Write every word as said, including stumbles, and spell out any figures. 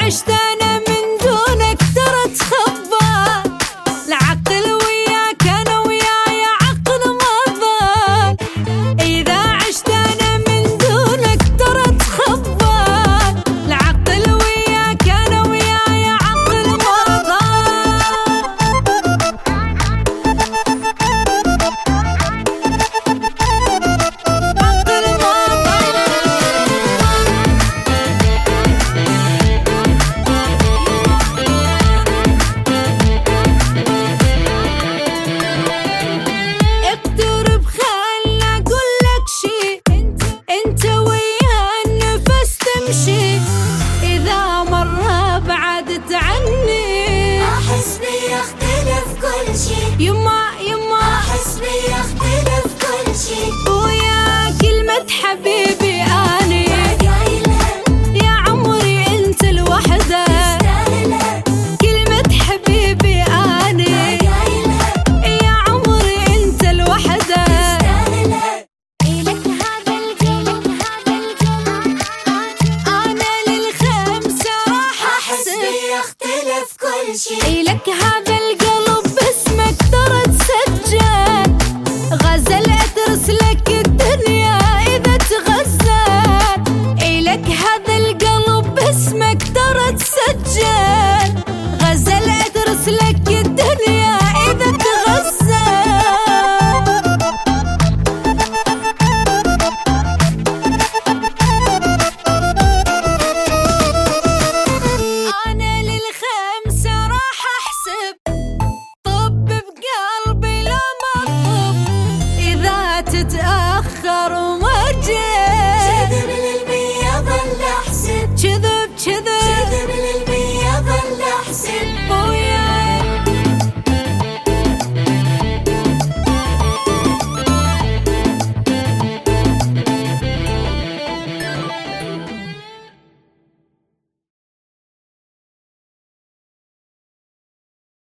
عشت أنا من دونك ترى تخبى، العقل وياك أنا وياي عقل ما ضل. إذا عشت أنا من دونك ترى تخبى، العقل وياك أنا وياي عقل ما ضل. عقل ما ضل. اقترب خل أقول لك شي، انت ويا النفس تمشي، إذا مرة بعدت عني أحس بي يختلف كل شي، يما يما أحس بي يختلف كل شي. ويا كلمة حبيبي أني قايلها يا عمري انت الوحدة، تستاهلها، كلمة حبيبي أني قايلها يا عمري انت الوحدة. تستاهلها. إلك هذا القلب، هذا القلب أنا للخمسة راح أحس بي أحسب يختلف كل شي. إلك هذا القلب